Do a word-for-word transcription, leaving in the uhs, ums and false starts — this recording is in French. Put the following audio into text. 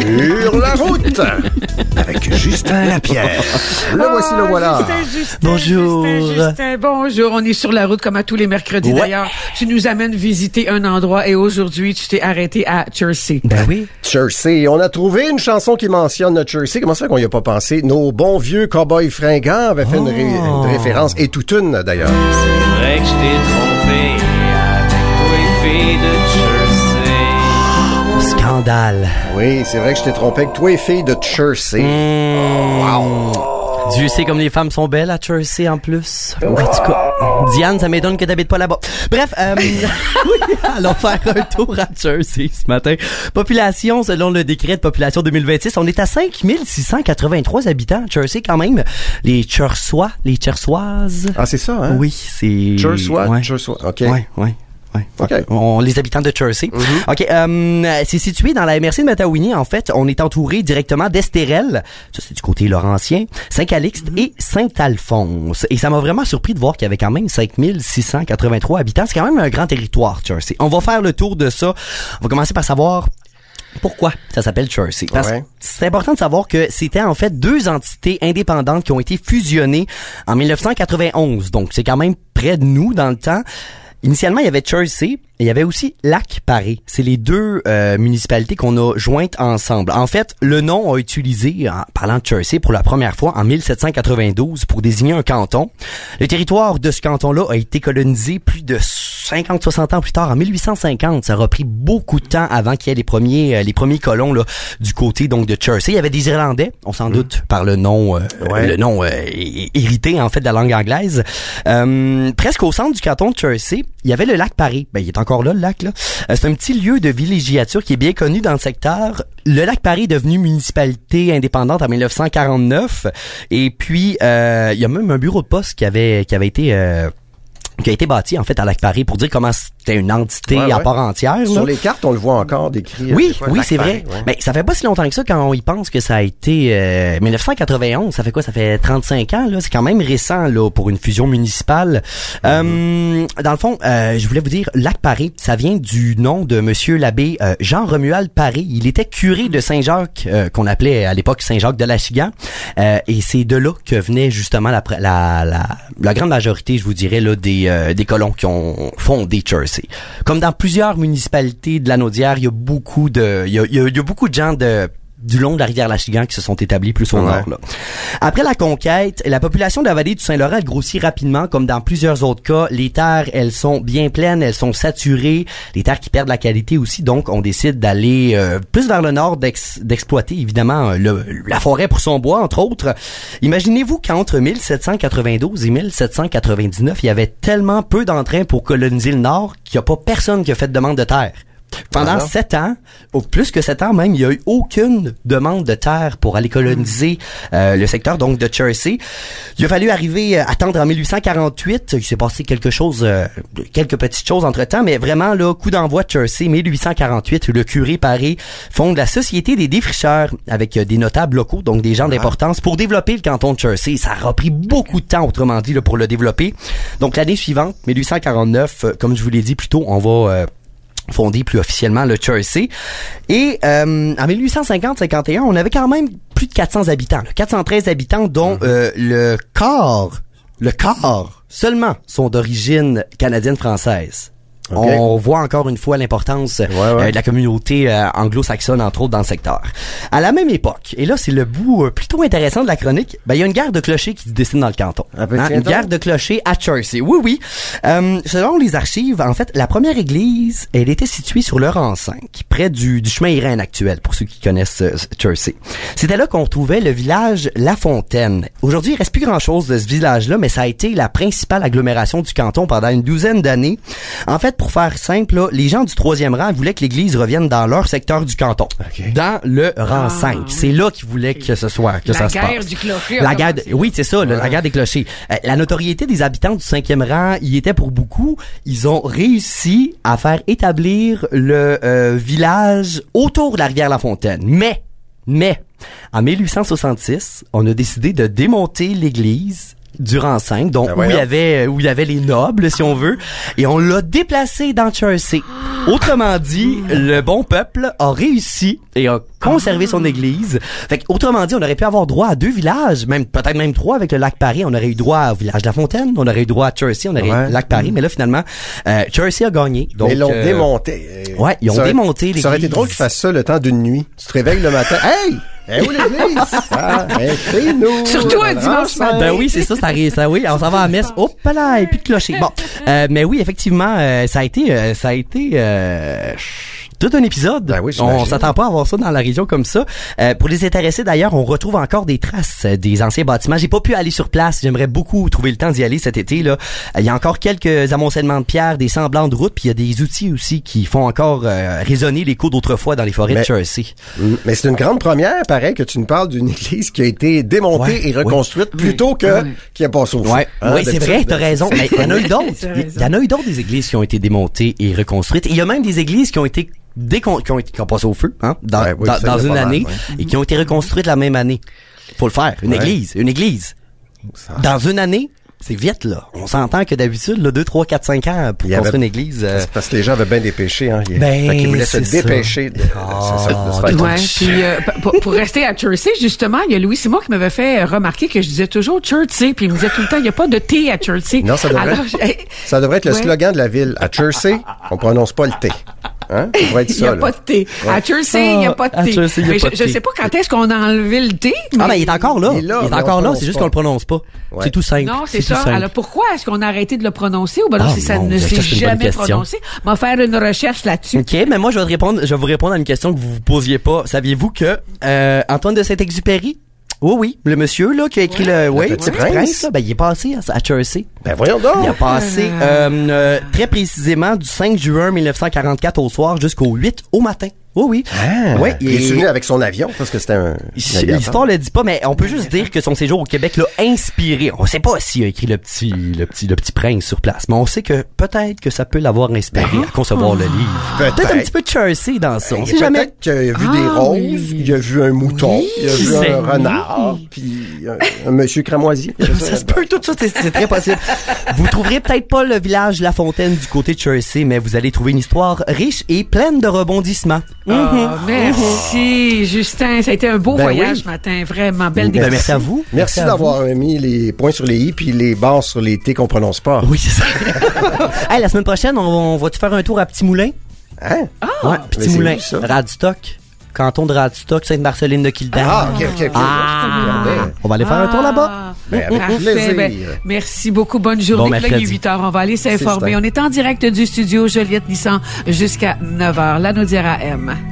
Sur la route avec Justin Lapierre. Le oh, voici, le voilà. Justin, Justin, Bonjour. Justin, Justin, bonjour. On est sur la route comme à tous les mercredis. Ouais. D'ailleurs, tu nous amènes visiter un endroit et aujourd'hui, tu t'es arrêté à Jersey. Ben oui. Jersey. On a trouvé une chanson qui mentionne Jersey. Comment ça fait qu'on y a pas pensé? Nos bons vieux cow-boys fringants avaient fait Oh. une, ré- une référence, et toute une d'ailleurs. C'est vrai que je t'ai trompé avec toi, fille de Jersey. Scandale. Oui, c'est vrai que je t'ai trompé avec toi, fille de Jersey. Mmh. Wow. Dieu sait comme les femmes sont belles à Jersey en plus. En tout cas, Diane, ça m'étonne que t'habites pas là-bas. Bref, euh, oui, allons faire un tour à Jersey ce matin. Population, selon le décret de population deux mille vingt-six, on est à cinq mille six cent quatre-vingt-trois habitants à Jersey quand même. Les Chersois, les Chersoises. Ah, c'est ça, hein? Oui, c'est... Jersois, ouais. Jersois. OK. Ouais, ouais. Ouais, OK. On, les habitants de Jersey. Mm-hmm. OK, euh, c'est situé dans la M R C de Matawini. En fait, on est entouré directement d'Estérel, ça c'est du côté laurentien, Saint-Calixte Mm-hmm. et Saint-Alphonse. Et ça m'a vraiment surpris de voir qu'il y avait quand même cinq mille six cent quatre-vingt-trois habitants. C'est quand même un grand territoire, Jersey. On va faire le tour de ça. On va commencer par savoir pourquoi ça s'appelle Jersey. Parce Ouais. que c'est important de savoir que c'était en fait deux entités indépendantes qui ont été fusionnées en dix-neuf cent quatre-vingt-onze. Donc c'est quand même près de nous dans le temps. Initialement, il y avait Jersey et il y avait aussi Lac-Paré. C'est les deux euh, municipalités qu'on a jointes ensemble. En fait, le nom a été utilisé, en parlant de Jersey, pour la première fois en mille sept cent quatre-vingt-douze pour désigner un canton. Le territoire de ce canton-là a été colonisé plus de cinquante soixante ans plus tard, en mille huit cent cinquante. Ça a pris beaucoup de temps avant qu'il y ait les premiers euh, les premiers colons là du côté donc de Jersey. Il y avait des Irlandais, on s'en doute par le nom euh, Ouais. le nom euh, hé- hérité en fait de la langue anglaise. Euh, presque au centre du canton de Jersey, il y avait le lac Paré. Ben il est encore là le lac là. Euh, c'est un petit lieu de villégiature qui est bien connu dans le secteur. Le lac Paré est devenu municipalité indépendante en dix-neuf cent quarante-neuf et puis euh, il y a même un bureau de poste qui avait qui avait été euh, qui a été bâti en fait à Lac-Paré pour dire comment c'était une entité Ouais, à ouais. part entière. Sur là. les cartes, on le voit encore décrit. Oui, c'est quoi, oui, Lac c'est Paré, vrai. ouais. Mais ça fait pas si longtemps que ça quand on y pense que ça a été euh, dix-neuf cent quatre-vingt-onze. Ça fait quoi? Ça fait trente-cinq ans. Là, c'est quand même récent là pour une fusion municipale. Euh, dans le fond, euh, je voulais vous dire, Lac-Paré, ça vient du nom de Monsieur l'abbé euh, Jean-Romuald Paré. Il était curé de Saint-Jacques, euh, qu'on appelait à l'époque Saint-Jacques de l'Achigan. Euh, et c'est de là que venait justement la, la, la, la grande majorité, je vous dirais, là, des, euh, des colons qui ont fondé Jersey. Comme dans plusieurs municipalités de la Naudière, il y a beaucoup de, il y a, il y a, il y a beaucoup de gens de du long de la rivière L'Achigan qui se sont établis plus au Ouais. nord. Là. Après la conquête, la population de la vallée du Saint-Laurent elle grossit rapidement, comme dans plusieurs autres cas. Les terres, elles sont bien pleines, elles sont saturées. Les terres qui perdent la qualité aussi, donc on décide d'aller euh, plus vers le nord, d'ex- d'exploiter évidemment le, la forêt pour son bois, entre autres. Imaginez-vous qu'entre mille sept cent quatre-vingt-douze et mille sept cent quatre-vingt-dix-neuf, il y avait tellement peu d'entrain pour coloniser le nord qu'il n'y a pas personne qui a fait de demande de terre. Pendant Ah non? sept ans, ou plus que sept ans même, il n'y a eu aucune demande de terre pour aller coloniser euh, le secteur donc de Jersey. Il a fallu arriver, euh, attendre en mille huit cent quarante-huit. Il s'est passé quelque chose, euh, quelques petites choses entre-temps, mais vraiment, là, coup d'envoi de Jersey, mille huit cent quarante-huit, le curé Paré fonde la Société des défricheurs avec euh, des notables locaux, donc des gens d'importance, pour développer le canton de Jersey. Ça a pris beaucoup de temps, autrement dit, là, pour le développer. Donc, l'année suivante, mille huit cent quarante-neuf, euh, comme je vous l'ai dit plus tôt, on va... Euh, fondé plus officiellement le Jersey. Et euh, en mille huit cent cinquante cinquante et un, on avait quand même plus de quatre cents habitants. Là, quatre cent treize habitants, dont mm-hmm. euh, le quart, le quart seulement sont d'origine canadienne-française. Okay. On voit encore une fois l'importance ouais, ouais. Euh, de la communauté euh, anglo-saxonne, entre autres, dans le secteur. À la même époque, et là, c'est le bout euh, plutôt intéressant de la chronique, ben il y a une guerre de clochers qui se dessine dans le canton. Hein, une guerre de clochers à Jersey. Oui, oui. Euh, selon les archives, en fait, la première église, elle était située sur le rang cinq, près du, du chemin Irène actuel, pour ceux qui connaissent euh, Jersey. C'était là qu'on trouvait le village La Fontaine. Aujourd'hui, il reste plus grand-chose de ce village-là, mais ça a été la principale agglomération du canton pendant une douzaine d'années. En fait, pour faire simple, là, les gens du troisième rang voulaient que l'église revienne dans leur secteur du canton. Okay. Dans le rang ah, cinq. Oui. C'est là qu'ils voulaient que ce soit, que la ça se passe. La guerre du clocher. La guerre de, oui, c'est ça, ouais. le, la guerre des clochers. Euh, la notoriété des habitants du cinquième rang y était pour beaucoup. Ils ont réussi à faire établir le euh, village autour de la rivière La Fontaine. Mais, mais, en mille huit cent soixante-six, on a décidé de démonter l'église du rang cinq, donc Ben où il y voyons. avait où il y avait les nobles, si on veut, et on l'a déplacé dans Chertsey. Autrement dit, le bon peuple a réussi et a conservé son église. Fait que, autrement dit, on aurait pu avoir droit à deux villages, même peut-être même trois avec le lac Paris. On aurait eu droit au village de la Fontaine, on aurait eu droit à Chertsey, on aurait Ouais. eu le lac Paris, mais là finalement, euh, Chertsey a gagné. Donc, Mais ils l'ont euh, démonté. Ouais, ils ont Ça aurait- démonté l'église. Ça aurait été drôle qu'ils fassent ça le temps d'une nuit. Tu te réveilles le matin. Hey! Eh où l'église? Ah, hey, c'est nous! Surtout un dimanche matin. Ben oui, c'est ça, ça arrive, ça, oui, on s'en va à la messe. Hop là, et puis de clocher. Bon, euh, mais oui, effectivement, euh, ça a été, euh, ça a été euh, tout un épisode. Ben oui, j'imagine. On s'attend pas à voir ça dans la région comme ça. Euh, pour les intéressés d'ailleurs, on retrouve encore des traces euh, des anciens bâtiments. J'ai pas pu aller sur place. J'aimerais beaucoup trouver le temps d'y aller cet été là. Il y a encore quelques amoncellements de pierres, des semblants de routes, puis il y a des outils aussi qui font encore euh, résonner l'écho d'autrefois dans les forêts Mais- de Chertsey. Mm. Mais c'est une grande première, pareil, que tu nous parles d'une église qui a été démontée Ouais, et reconstruite plutôt que Oui. qui a passé au feu. Ouais, Hein, oui, c'est d'habitude, vrai, t'as raison. Mais il y en a eu d'autres. T'as Il raison. y en a eu d'autres des églises qui ont été démontées et reconstruites. Il y a même des églises qui ont été décon- qui ont été qui ont passé au feu, hein, dans, Ouais, oui, dans, ça, dans il y a une pas mal, année ouais. et qui ont été reconstruites la même année. Faut le faire. Une Ouais. église, une église. Ça- Dans une année, c'est vite là. On s'entend que d'habitude, là, deux, trois, quatre, cinq ans pour Il y construire avait- une église. euh, C'est parce que les gens avaient bien des péchés, hein. Ils, Ben, fait qu'ils voulaient se c'est ça. dépêcher de, Ah, c'est ça, de se de faire ton Ouais, puis euh, pour, pour rester à Chertsey, justement, il y a Louis Simon qui m'avait fait remarquer que je disais toujours Chertsey, puis il me disait tout le temps, il n'y a pas de T à Chertsey. Non, ça devrait- Alors, je- Ça devrait être le Ouais. slogan de la ville. À Chertsey, on prononce pas le T. Hein? Ça devrait être il n'y ça, a là. pas de T. À Chertsey, il n'y a pas de À T. Chertsey, il y a Mais pas je, de je T. sais pas quand est-ce qu'on a enlevé le T. Ah ben il est encore là. Il est là, Il est mais on encore là, prononce c'est juste pas. qu'on le prononce pas. Ouais. C'est tout simple. Non, c'est tout ça. simple. Alors pourquoi est-ce qu'on a arrêté de le prononcer ou ben non, Ah, si ça mon ne Dieu, s'est ça, c'est une bonne jamais question. prononcé? On va faire une recherche là-dessus. OK, mais moi je vais te répondre, je vais vous répondre à une question que vous vous posiez pas. Saviez-vous que euh, Antoine de Saint-Exupéry, oui oui, le monsieur là qui a écrit le, oui, Petit le Petit Prince. Prince, là, ben il est passé à, à Chertsey. Ben voyons donc. Il a passé euh, euh, très précisément du cinq juin mille neuf cent quarante-quatre au soir jusqu'au huit au matin. Oui oui. Ah, Oui, il est venu avec son avion parce que c'était un. un aviateur. L'histoire le dit pas, mais on peut juste dire que son séjour au Québec l'a inspiré. On sait pas s'il a écrit le petit, le petit, le petit prince sur place, mais on sait que peut-être que ça peut l'avoir inspiré à concevoir le livre. Peut-être. Peut-être un petit peu de Chertsey dans ça. On Et sait jamais. Peut-être qu'il a vu Ah, des roses, oui. il a vu un mouton, Oui, il a vu c'est- un renard, puis un, un monsieur cramoisi. Ça se peut, tout ça, c'est c'est très possible. Vous trouverez peut-être pas le village La Fontaine du côté de Chertsey, mais vous allez trouver une histoire riche et pleine de rebondissements. Ah, merci, Justin. Ça a été un beau Ben voyage oui. ce matin. Vraiment, belle Ben, découverte. merci à vous. Merci à d'avoir mis les points sur les i puis les barres sur les t qu'on prononce pas. vous. Oui, c'est ça. Hey, la semaine prochaine, on, on va-tu faire un tour à Petit Moulin? Hein? Ouais, mais Petit c'est Moulin. où, ça? Radstock. Canton de Radstock, Sainte-Marceline de Kildare. Ah, ok, ok, ok. Ah, Regardez. on va aller faire un tour là-bas. Ah, Ben, avec parfait. plaisir. Ben, merci beaucoup. Bonne Bon journée. Là, il est mercredi. huit heures. On va aller s'informer. Justin. On est en direct du studio Joliette Nissan jusqu'à neuf heures. La Naudière A M.